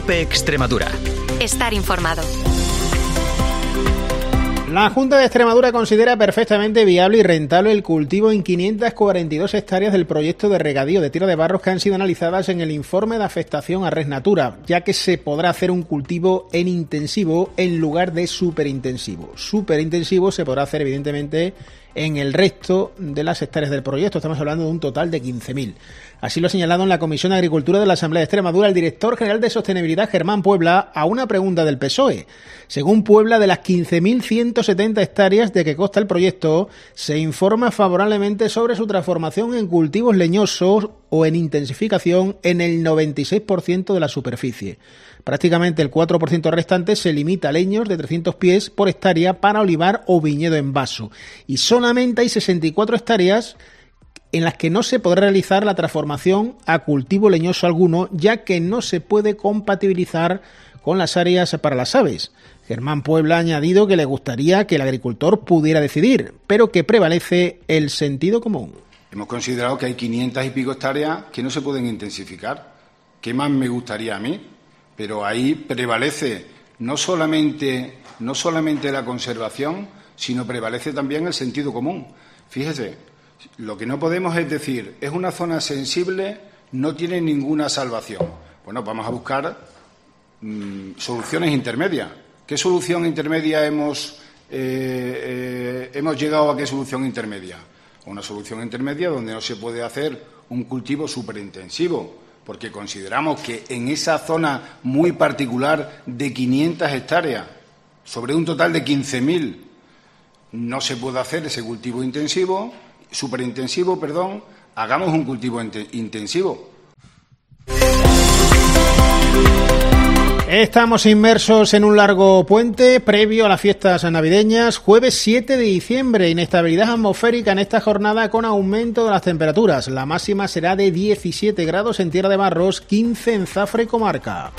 COPE Extremadura. Estar informado. La Junta de Extremadura considera perfectamente viable y rentable el cultivo en 542 hectáreas del proyecto de regadío de Tierra de Barros que han sido analizadas en el informe de afectación a Res Natura, ya que se podrá hacer un cultivo en intensivo en lugar de superintensivo. Superintensivo se podrá hacer evidentemente en el resto de las hectáreas del proyecto. Estamos hablando de un total de 15.000. Así lo ha señalado en la Comisión de Agricultura de la Asamblea de Extremadura el director general de Sostenibilidad, Germán Puebla, a una pregunta del PSOE. Según Puebla, de las 15.170 hectáreas de que consta el proyecto, se informa favorablemente sobre su transformación en cultivos leñosos o en intensificación en el 96% de la superficie. Prácticamente el 4% restante se limita a leños de 300 pies por hectárea para olivar o viñedo en vaso. Y solamente hay 64 hectáreas en las que no se podrá realizar la transformación a cultivo leñoso alguno, ya que no se puede compatibilizar con las áreas para las aves. Germán Puebla ha añadido que le gustaría que el agricultor pudiera decidir, pero que prevalece el sentido común. Hemos considerado que hay 500 y pico hectáreas que no se pueden intensificar. ¿Qué más me gustaría a mí? Pero ahí prevalece no solamente la conservación, sino prevalece también el sentido común. Fíjese, lo que no podemos es decir, es una zona sensible, no tiene ninguna salvación. Bueno, vamos a buscar soluciones intermedias. ¿Qué solución intermedia hemos llegado a qué solución intermedia? Una solución intermedia donde no se puede hacer un cultivo superintensivo, porque consideramos que en esa zona muy particular de 500 hectáreas, sobre un total de 15.000, no se puede hacer ese cultivo superintensivo, hagamos un cultivo intensivo. Estamos inmersos en un largo puente previo a las fiestas navideñas. Jueves 7 de diciembre, inestabilidad atmosférica en esta jornada con aumento de las temperaturas. La máxima será de 17 grados en Tierra de Barros, 15 en Zafra y comarca.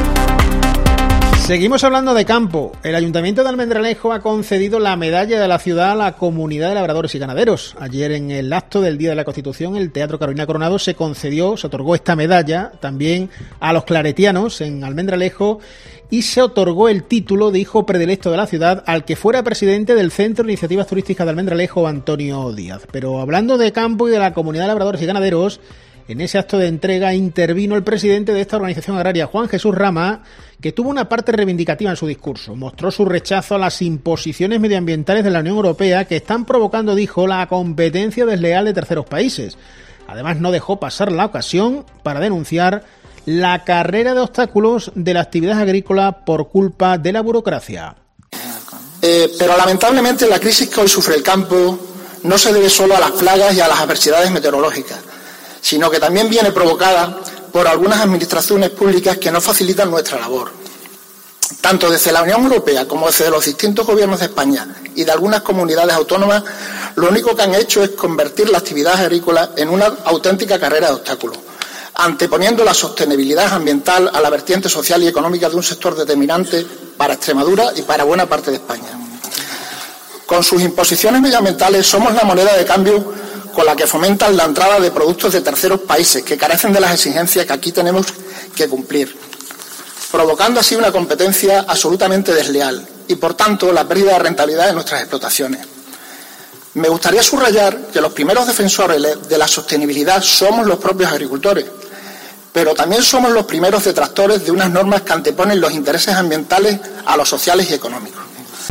Seguimos hablando de campo. El Ayuntamiento de Almendralejo ha concedido la medalla de la ciudad a la comunidad de labradores y ganaderos. Ayer, en el acto del Día de la Constitución, el Teatro Carolina Coronado se otorgó esta medalla también a los claretianos en Almendralejo y se otorgó el título de hijo predilecto de la ciudad al que fuera presidente del Centro de Iniciativas Turísticas de Almendralejo, Antonio Díaz. Pero hablando de campo y de la comunidad de labradores y ganaderos, en ese acto de entrega intervino el presidente de esta organización agraria, Juan Jesús Rama, que tuvo una parte reivindicativa en su discurso. Mostró su rechazo a las imposiciones medioambientales de la Unión Europea que están provocando, dijo, la competencia desleal de terceros países. Además, no dejó pasar la ocasión para denunciar la carrera de obstáculos de la actividad agrícola por culpa de la burocracia. Pero lamentablemente la crisis que hoy sufre el campo no se debe solo a las plagas y a las adversidades meteorológicas, sino que también viene provocada por algunas administraciones públicas que no facilitan nuestra labor. Tanto desde la Unión Europea como desde los distintos gobiernos de España y de algunas comunidades autónomas, lo único que han hecho es convertir la actividad agrícola en una auténtica carrera de obstáculos, anteponiendo la sostenibilidad ambiental a la vertiente social y económica de un sector determinante para Extremadura y para buena parte de España. Con sus imposiciones medioambientales somos la moneda de cambio con la que fomentan la entrada de productos de terceros países que carecen de las exigencias que aquí tenemos que cumplir, provocando así una competencia absolutamente desleal y, por tanto, la pérdida de rentabilidad de nuestras explotaciones. Me gustaría subrayar que los primeros defensores de la sostenibilidad somos los propios agricultores, pero también somos los primeros detractores de unas normas que anteponen los intereses ambientales a los sociales y económicos.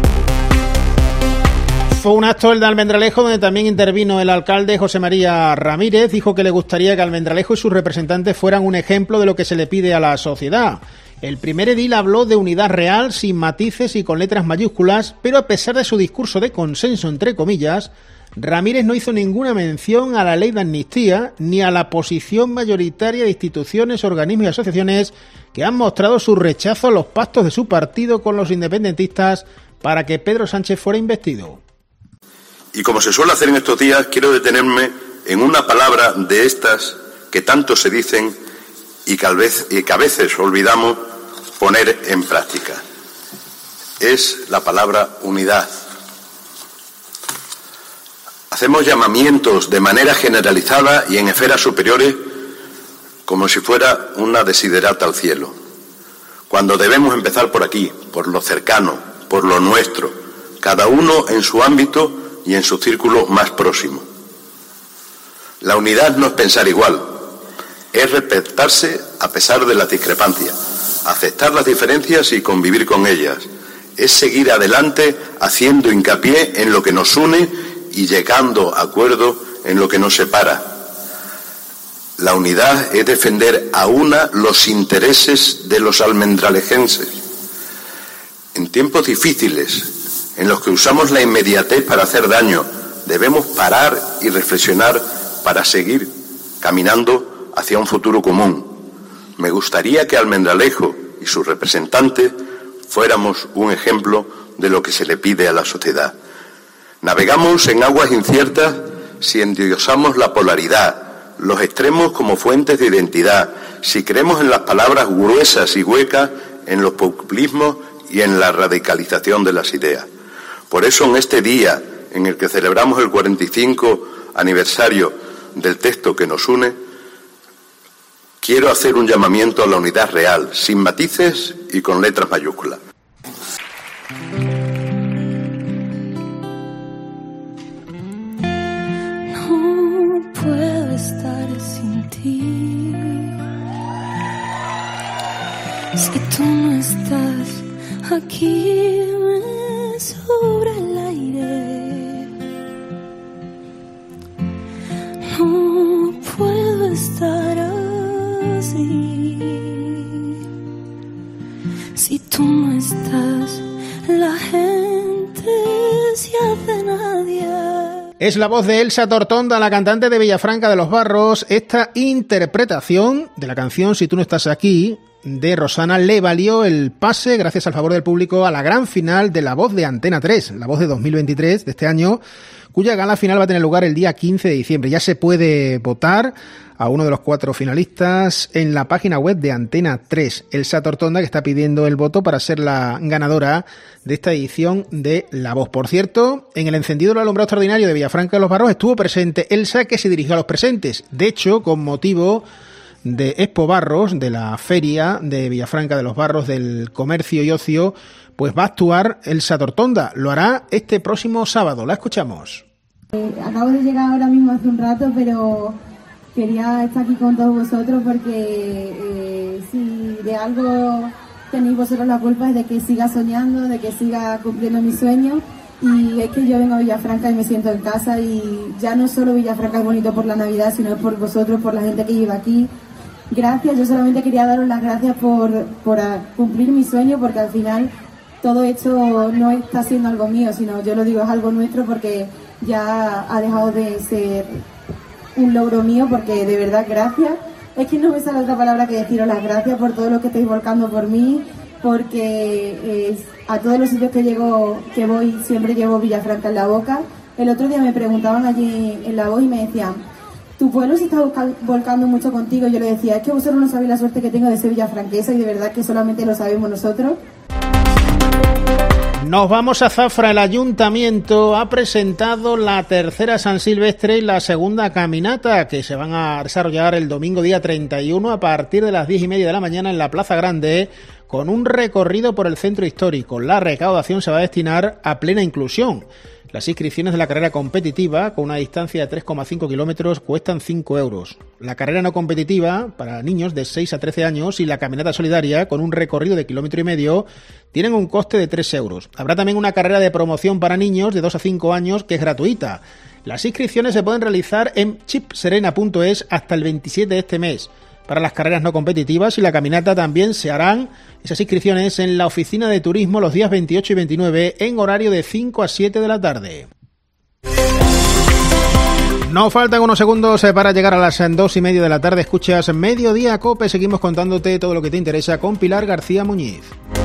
Fue un acto el de Almendralejo donde también intervino el alcalde José María Ramírez. Dijo que le gustaría que Almendralejo y sus representantes fueran un ejemplo de lo que se le pide a la sociedad. El primer edil habló de unidad real, sin matices y con letras mayúsculas, pero a pesar de su discurso de consenso, entre comillas, Ramírez no hizo ninguna mención a la ley de amnistía ni a la posición mayoritaria de instituciones, organismos y asociaciones que han mostrado su rechazo a los pactos de su partido con los independentistas para que Pedro Sánchez fuera investido. Y como se suele hacer en estos días, quiero detenerme en una palabra de estas que tanto se dicen y que a veces olvidamos poner en práctica. Es la palabra unidad. Hacemos llamamientos de manera generalizada y en esferas superiores como si fuera una desiderata al cielo. cuando debemos empezar por aquí, por lo cercano, por lo nuestro, cada uno en su ámbito y en su círculo más próximo. La unidad no es pensar igual, es respetarse a pesar de las discrepancias, aceptar las diferencias y convivir con ellas. Es seguir adelante haciendo hincapié en lo que nos une y llegando a acuerdo en lo que nos separa. La unidad es defender a una los intereses de los almendralejenses. En tiempos difíciles, en los que usamos la inmediatez para hacer daño, debemos parar y reflexionar para seguir caminando hacia un futuro común. Me gustaría que Almendralejo y sus representantes fuéramos un ejemplo de lo que se le pide a la sociedad. Navegamos en aguas inciertas si endiosamos la polaridad, los extremos como fuentes de identidad, si creemos en las palabras gruesas y huecas, en los populismos y en la radicalización de las ideas. Por eso, en este día en el que celebramos el 45 aniversario del texto que nos une, quiero hacer un llamamiento a la unidad real, sin matices y con letras mayúsculas. No puedo estar sin ti. Es que tú no estás aquí, me sobra el aire. No puedo estar así. Si tú no estás, la gente se hace nadie. Es la voz de Elsa Tortonda, la cantante de Villafranca de los Barros. Esta interpretación de la canción Si tú no estás aquí, de Rosana, le valió el pase, gracias al favor del público, a la gran final de La Voz de Antena 3, La Voz de 2023 de este año, cuya gala final va a tener lugar el día 15 de diciembre. Ya se puede votar a uno de los 4 finalistas en la página web de Antena 3. Elsa Tortonda, que está pidiendo el voto para ser la ganadora de esta edición de La Voz. Por cierto, en el encendido del alumbrado extraordinario de Villafranca de los Barros estuvo presente Elsa, que se dirigió a los presentes. De hecho, con motivo de Expo Barros, de la feria de Villafranca de los Barros del comercio y ocio, pues va a actuar Elsa Tortonda. Lo hará este próximo sábado. La escuchamos. Acabo de llegar ahora mismo hace un rato, pero quería estar aquí con todos vosotros porque si de algo tenéis vosotros la culpa es de que siga soñando, de que siga cumpliendo mis sueños. Y es que yo vengo a Villafranca y me siento en casa, y ya no solo Villafranca es bonito por la Navidad, sino es por vosotros, por la gente que lleva aquí. Gracias, yo solamente quería daros las gracias por cumplir mi sueño, porque al final todo esto no está siendo algo mío, sino yo lo digo, es algo nuestro, porque ya ha dejado de ser un logro mío, porque de verdad gracias. Es que no me sale otra palabra que deciros las gracias por todo lo que estáis volcando por mí, porque a todos los sitios que voy siempre llevo Villafranca en la boca. El otro día me preguntaban allí en La Voz y me decían: tu pueblo se está volcando mucho contigo. Yo le decía: es que vosotros no sabéis la suerte que tengo de ser villafranquesa, y de verdad que solamente lo sabemos nosotros. Nos vamos a Zafra. El ayuntamiento ha presentado la tercera San Silvestre y la segunda caminata, que se van a desarrollar el domingo día 31 a partir de las 10:30 de la mañana en la Plaza Grande, con un recorrido por el centro histórico. La recaudación se va a destinar a Plena Inclusión. Las inscripciones de la carrera competitiva, con una distancia de 3,5 kilómetros, cuestan 5 euros. La carrera no competitiva, para niños de 6 a 13 años, y la caminata solidaria, con un recorrido de 1,5 kilómetros, tienen un coste de 3 euros. Habrá también una carrera de promoción para niños de 2 a 5 años, que es gratuita. Las inscripciones se pueden realizar en chipserena.es hasta el 27 de este mes. Para las carreras no competitivas y la caminata también se harán esas inscripciones en la oficina de turismo los días 28 y 29 en horario de 5 a 7 de la tarde. No faltan unos segundos para llegar a las 2:30 de la tarde. Escuchas Mediodía Cope. Seguimos contándote todo lo que te interesa con Pilar García Muñiz.